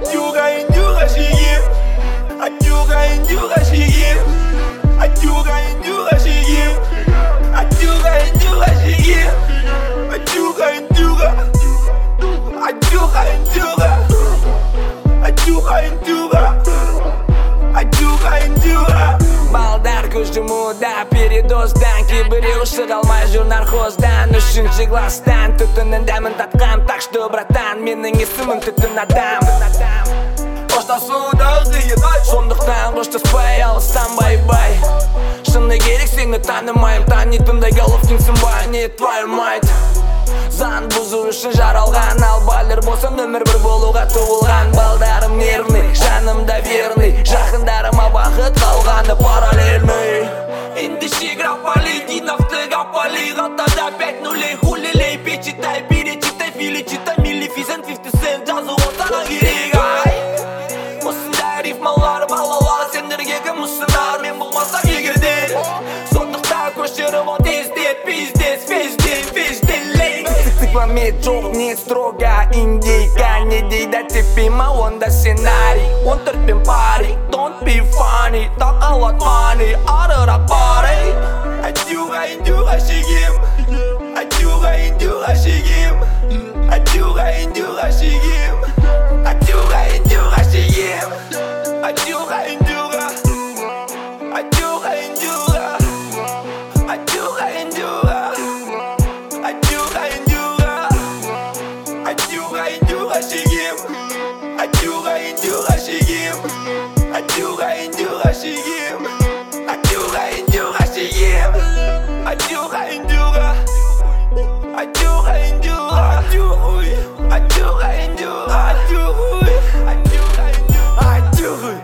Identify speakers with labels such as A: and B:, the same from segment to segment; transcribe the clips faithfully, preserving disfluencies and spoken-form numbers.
A: Ajuga injuga shigim Ajuga injuga shigim Ajuga injuga shigim Ajuga injuga shigim Ajuga injuga Ajuga injuga Ajuga injuga Ajuga injuga
B: Балдар көз жұмуда передоздан Кейбіреу шыға алмай жүр нархоздан Үшінші класстан түтіннің дәмін татқам Так что, братан, менің есімім түтін адам Қоштасуда қиын сондықтан қоштаспай алыстан бай-бай Шыны керек сені танымайым Танитындай головкинсің ба, не твою мать Заң бұзу үшін жаралған Ал балер болсам өмір бір болуға туылған Балдарым нервный, жанымда верный Жақындарыма бақыт қалғаны параллельный Индиши грапали, динафты гапали Ғатада пять нулей, хулилей Печитай, перечитай, филичитай Миллифизен, фифти сент жазу отаға керек ай Осындай рифмалар балалар Сендерге кім ұсынар мен болмасам егерде Сондықтан көшірім он тездет Пиздец, везде, везде лей Цикламет жоқ, не строго индейка Не дейді тепима, онда сценарий Он төртпен пари, don't be funny Тақалат мани, арырақ пари
A: Ajuga injuga shigim Ajuga injuga shigim Ajuga injuga shigim Ajuga injuga shigim Ajuga injuga Ajuga injuga Ajuga injuga Ajuga injuga Ajuga injuga shigim Ajuga injuga shigim Ajuga injuga shigim Ajuga injuga shigim Ajuga injuga Ajuga injuga Ajuga Ajuga injuga Ajuga Ajuga injuga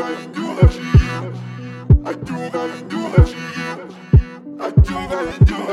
C: I do